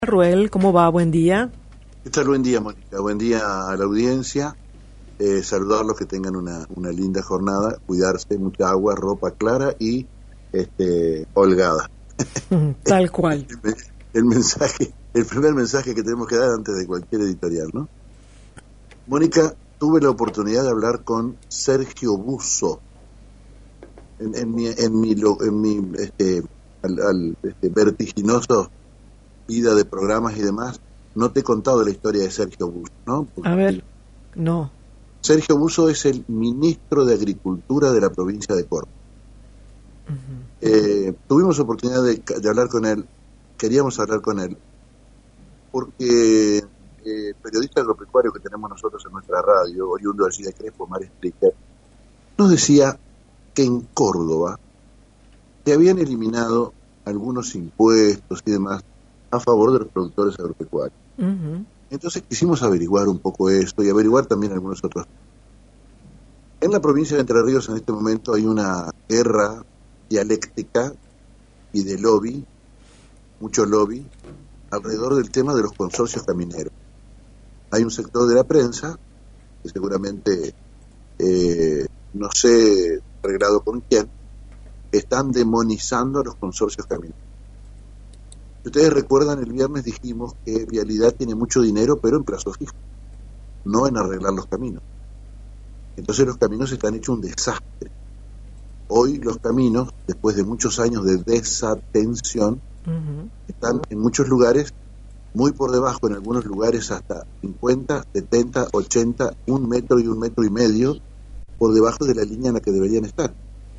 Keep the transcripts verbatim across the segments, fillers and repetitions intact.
Ruel, ¿cómo va? Buen día. ¿Qué tal? Buen día, Mónica. Buen día a la audiencia. Eh, saludarlos, que tengan una, una linda jornada, cuidarse, mucha agua, ropa clara y este, holgada. Tal cual. El, el mensaje, el primer mensaje que tenemos que dar antes de cualquier editorial, ¿no? Mónica, tuve la oportunidad de hablar con Sergio Busso en, en mi, en mi, en mi este, al, al este, vertiginoso vida de programas y demás. No te he contado la historia de Sergio Busso, ¿no? Porque a ver, no. Sergio Busso es el ministro de Agricultura de la provincia de Córdoba. Uh-huh. Eh, tuvimos oportunidad de, de hablar con él, queríamos hablar con él, porque el eh, periodista agropecuario que tenemos nosotros en nuestra radio, oriundo de allí de Crespo, Mar Splicker, nos decía que en Córdoba se habían eliminado algunos impuestos y demás a favor de los productores agropecuarios. Uh-huh. Entonces quisimos averiguar un poco esto y averiguar también algunos otros. En la provincia de Entre Ríos en este momento hay una guerra dialéctica y de lobby, mucho lobby, alrededor del tema de los consorcios camineros. Hay un sector de la prensa que seguramente, eh, no sé arreglado con quién, están demonizando a los consorcios camineros. Si ustedes recuerdan, el viernes dijimos que Vialidad tiene mucho dinero, pero en plazo fijo, no en arreglar los caminos. Entonces los caminos están hechos un desastre. Hoy los caminos, después de muchos años de desatención, uh-huh. están en muchos lugares muy por debajo, en algunos lugares hasta cincuenta, setenta, ochenta, un metro y un metro y medio por debajo de la línea en la que deberían estar.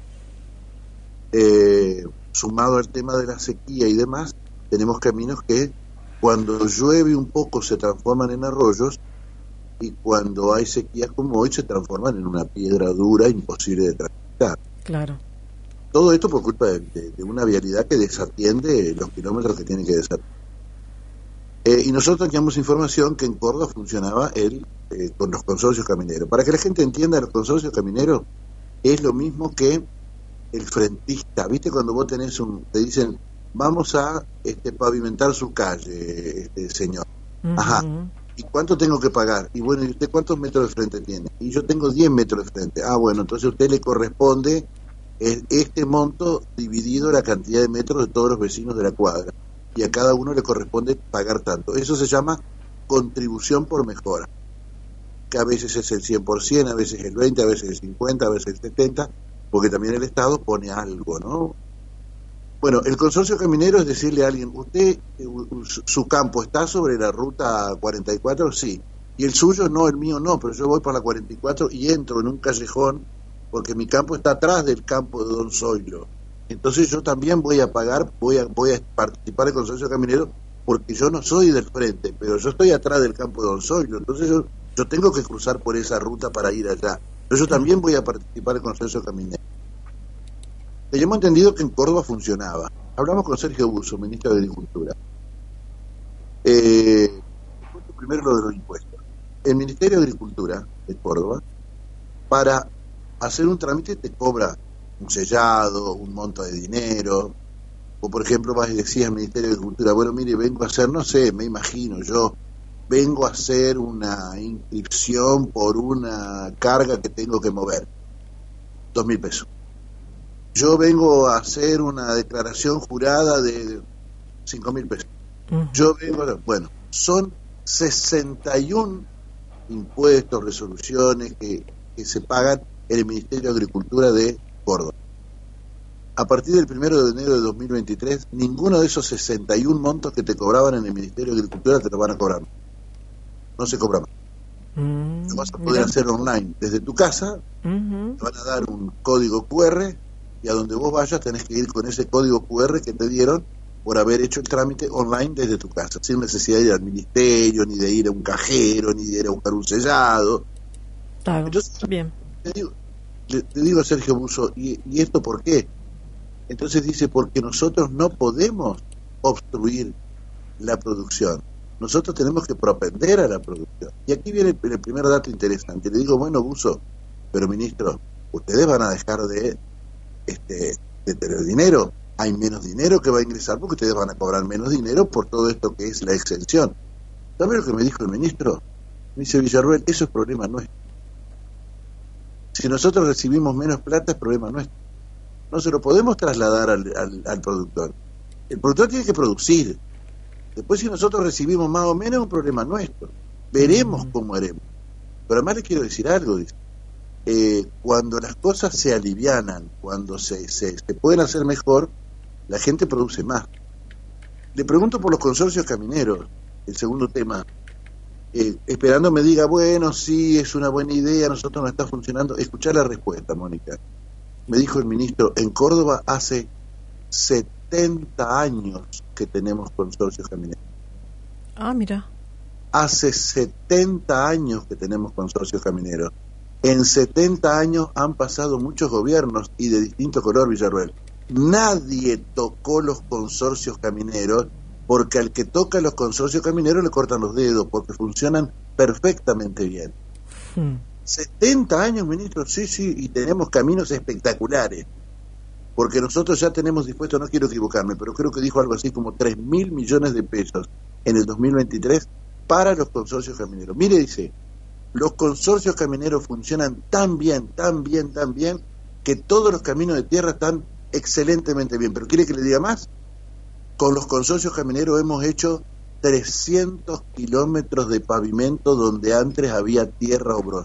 Eh, sumado al tema de la sequía y demás, tenemos caminos que cuando llueve un poco se transforman en arroyos y cuando hay sequías como hoy se transforman en una piedra dura imposible de transitar. Claro. Todo esto por culpa de, de, de una vialidad que desatiende los kilómetros que tiene que desatender. Eh, y nosotros teníamos información que en Córdoba funcionaba el, eh, con los consorcios camineros. Para que la gente entienda, los consorcios camineros es lo mismo que el frentista. ¿Viste cuando vos tenés un, te dicen, vamos a este, pavimentar su calle, este señor? Uh-huh. Ajá. ¿Y cuánto tengo que pagar? Y bueno, ¿y usted cuántos metros de frente tiene? Y yo tengo diez metros de frente. Ah, bueno, entonces a usted le corresponde este monto dividido la cantidad de metros de todos los vecinos de la cuadra. Y a cada uno le corresponde pagar tanto. Eso se llama contribución por mejora, que a veces es el cien por ciento, a veces el veinte por ciento, a veces el cincuenta por ciento, a veces el setenta por ciento, porque también el Estado pone algo, ¿no? Bueno, el consorcio caminero es decirle a alguien, usted, su campo está sobre la ruta cuarenta y cuatro, sí, y el suyo no, el mío no, pero yo voy por la cuarenta y cuatro y entro en un callejón porque mi campo está atrás del campo de Don Zoilo. Entonces yo también voy a pagar, voy a, voy a participar del consorcio caminero porque yo no soy del frente, pero yo estoy atrás del campo de Don Zoilo, entonces yo, yo tengo que cruzar por esa ruta para ir allá. Pero yo también voy a participar del consorcio caminero. Teníamos entendido que en Córdoba funcionaba. Hablamos con Sergio Busso, ministro de Agricultura. Eh, primero lo de los impuestos. El Ministerio de Agricultura de Córdoba, para hacer un trámite te cobra un sellado, un monto de dinero. O por ejemplo, vas y decías al Ministerio de Agricultura, bueno, mire, vengo a hacer, no sé, me imagino yo, vengo a hacer una inscripción por una carga que tengo que mover. Dos mil pesos. Yo vengo a hacer una declaración jurada de cinco mil pesos. Uh-huh. Yo vengo a... Bueno, son sesenta y uno impuestos, resoluciones que, que se pagan en el Ministerio de Agricultura de Córdoba. A partir del primero de enero de dos mil veintitrés, ninguno de esos sesenta y uno montos que te cobraban en el Ministerio de Agricultura te lo van a cobrar. No se cobra más. Uh-huh. Lo vas a poder Mira. hacer online desde tu casa. Uh-huh. Te van a dar un código cu erre y a donde vos vayas tenés que ir con ese código cu erre que te dieron por haber hecho el trámite online desde tu casa, sin necesidad de ir al ministerio, ni de ir a un cajero, ni de ir a buscar un sellado. Claro. Entonces, bien. Te digo, le, te digo a Sergio Busso, ¿y, ¿y esto por qué? Entonces dice, porque nosotros no podemos obstruir la producción. Nosotros tenemos que propender a la producción. Y aquí viene el, el primer dato interesante. Le digo, bueno, Busso, pero ministro, ustedes van a dejar de este de tener dinero. hay menos dinero que va a ingresar porque ustedes van a cobrar menos dinero por todo esto que es la exención. ¿Sabe lo que me dijo el ministro? Me dice, Villarruel, eso es problema nuestro. Si nosotros recibimos menos plata, es problema nuestro. No se lo podemos trasladar al, al, al productor. El productor tiene que producir. Después, si nosotros recibimos más o menos, es un problema nuestro. Veremos cómo haremos. Pero además les quiero decir algo, dice. Eh, cuando las cosas se alivianan, cuando se, se, se pueden hacer mejor, la gente produce más. Le pregunto por los consorcios camineros, el segundo tema, eh, esperando me diga, bueno, sí, es una buena idea, nosotros no está funcionando. Escuchá la respuesta, Mónica. Me dijo el ministro, en Córdoba hace setenta años que tenemos consorcios camineros. Ah, mira. Hace setenta años que tenemos consorcios camineros. En setenta años han pasado muchos gobiernos y de distinto color, Villarruel. Nadie tocó los consorcios camineros, porque al que toca los consorcios camineros le cortan los dedos, porque funcionan perfectamente bien. Hmm. setenta años, ministro, sí, sí, y tenemos caminos espectaculares, porque nosotros ya tenemos dispuesto, no quiero equivocarme, pero creo que dijo algo así como tres mil millones de pesos en el dos mil veintitrés para los consorcios camineros. Mire, dice, los consorcios camineros funcionan tan bien, tan bien, tan bien, que todos los caminos de tierra están excelentemente bien. Pero ¿quiere que le diga más? Con los consorcios camineros hemos hecho trescientos kilómetros de pavimento donde antes había tierra obrosa.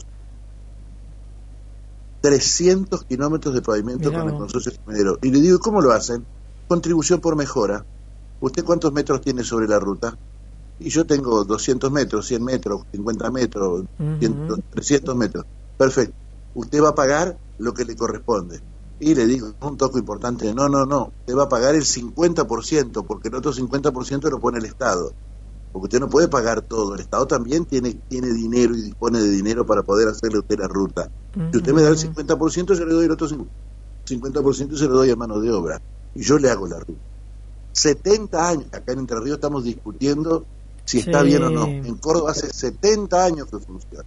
trescientos kilómetros de pavimento Mirá con el consorcio caminero. Y le digo, ¿cómo lo hacen? Contribución por mejora. ¿Usted cuántos metros tiene sobre la ruta? Y yo tengo doscientos metros, cien metros, cincuenta metros, uh-huh. cien, trescientos metros. Perfecto. Usted va a pagar lo que le corresponde. Y le digo, un toque importante, no, no, no, usted va a pagar el cincuenta por ciento, porque el otro cincuenta por ciento lo pone el Estado. Porque usted no puede pagar todo. El Estado también tiene, tiene dinero y dispone de dinero para poder hacerle a usted la ruta. Uh-huh. Si usted me da el cincuenta por ciento, yo le doy el otro cincuenta por ciento y se lo doy a mano de obra. Y yo le hago la ruta. setenta años, acá en Entre Ríos estamos discutiendo si está sí. bien o no. En Córdoba hace setenta años que funciona.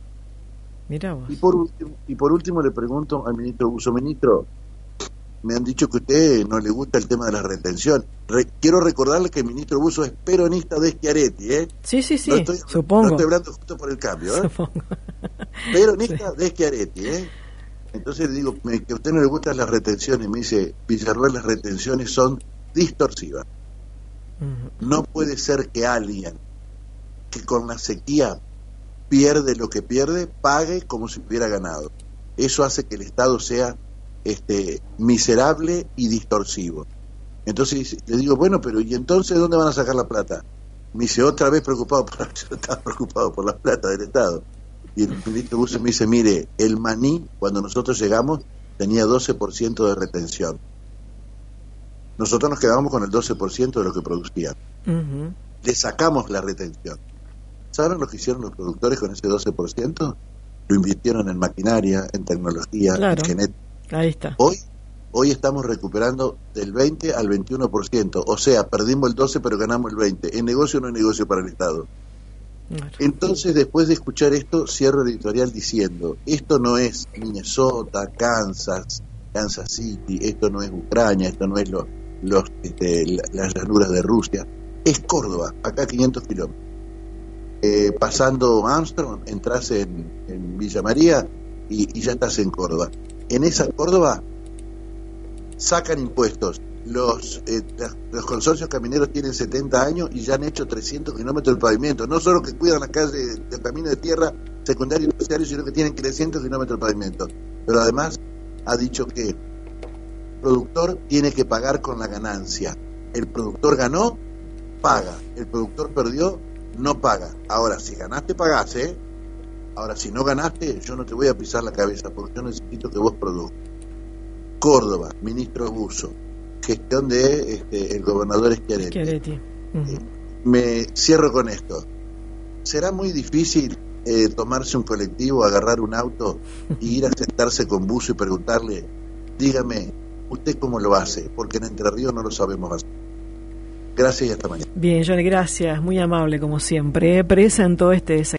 Mirá vos. Y por último, y por último le pregunto al ministro Busso, ministro, me han dicho que a usted no le gusta el tema de la retención. Re, quiero recordarle que el ministro Busso es peronista de Schiaretti, ¿eh? Sí, sí, sí, no estoy, supongo. No estoy hablando justo por el cambio, ¿eh? Supongo. Peronista sí. de Schiaretti, ¿eh? Entonces le digo, me, que a usted no le gustan las retenciones. Me dice, Villarruel, las retenciones son distorsivas. Uh-huh. No puede ser que alguien que con la sequía pierde lo que pierde, pague como si hubiera ganado. Eso hace que el Estado sea este miserable y distorsivo. Entonces le digo, bueno, pero ¿y entonces dónde van a sacar la plata? Me dice, otra vez preocupado por, yo estaba preocupado por la plata del Estado. Y el ministro Busso me dice, mire, el maní, cuando nosotros llegamos, tenía doce por ciento de retención. Nosotros nos quedábamos con el doce por ciento de lo que producían. Uh-huh. Le sacamos la retención. ¿Saben lo que hicieron los productores con ese doce por ciento? Lo invirtieron en maquinaria, en tecnología, claro. en genética. Ahí está. Hoy, hoy estamos recuperando del veinte al veintiuno por ciento. O sea, perdimos el doce pero ganamos el veinte. El negocio no es negocio para el Estado. Claro. Entonces, después de escuchar esto, cierro el editorial diciendo, esto no es Minnesota, Kansas, Kansas City, esto no es Ucrania, esto no es lo, los, este, las llanuras de Rusia. Es Córdoba, acá quinientos kilómetros. Eh, pasando Armstrong, entras en, en Villa María y, y ya estás en Córdoba. En esa Córdoba sacan impuestos. Los, eh, los consorcios camineros tienen setenta años y ya han hecho trescientos kilómetros de pavimento. No solo que cuidan las calles del camino de tierra secundario y terciario, sino que tienen trescientos kilómetros de pavimento. Pero además ha dicho que el productor tiene que pagar con la ganancia. El productor ganó, paga. El productor perdió, no paga. Ahora, si ganaste, pagás, ¿eh? Ahora, si no ganaste, yo no te voy a pisar la cabeza, porque yo necesito que vos produzcas. Córdoba, ministro Busso, gestión de este, el gobernador Schiaretti. Schiaretti. Uh-huh. eh, me cierro con esto. Será muy difícil eh, tomarse un colectivo, agarrar un auto y ir a sentarse con Busso y preguntarle, dígame, ¿usted cómo lo hace? Porque en Entre Ríos no lo sabemos hacer. Gracias y hasta mañana. Bien, Johnny, gracias. Muy amable como siempre. Presentó este